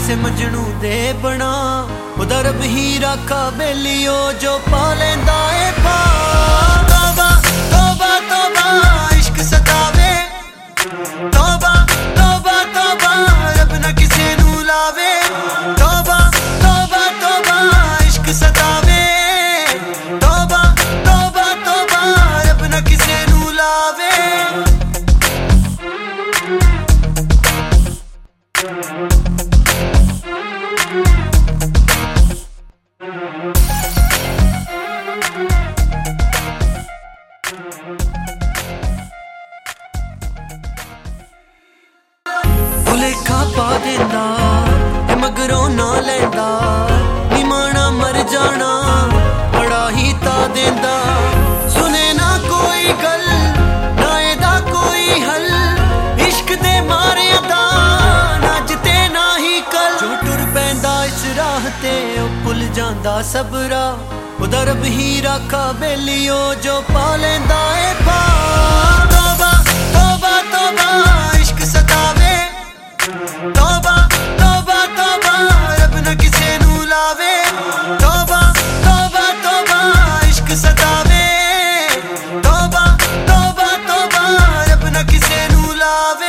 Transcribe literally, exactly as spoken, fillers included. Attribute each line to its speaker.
Speaker 1: किसे मजनू दे बना उदा रब ही राखा बेलियो जो पा लेंदा ए पा। तौबा तौबा तौबा इश्क सतावे, तौबा तौबा तौबा रब ना किसे नू लावे। तौबा तौबा तौबा इश्क सतावे, तौबा तौबा तौबा रब ना किसे नू लावे। भुलेखा पा देंदा मगरों ना लेंदा निमाना मर जाना बड़ा ही ता देंदा। सुने ना कोई गल ना एदा कोई हल इश्क दे मारे दा नजते ना ही कल। जो टुर पैंदा इस राह ते ओ भुल जांदा सबरा उदा रब ही राखा बेलियो जो पा लेंदा ए पा। तौबा तौबा तौबा इश्क सतावे, तौबा तौबा तौबा रब ना किसे नू लावे। तौबा तौबा तौबा इश्क सतावे, तौबा तौबा तौबा रब ना किसे नू लावे।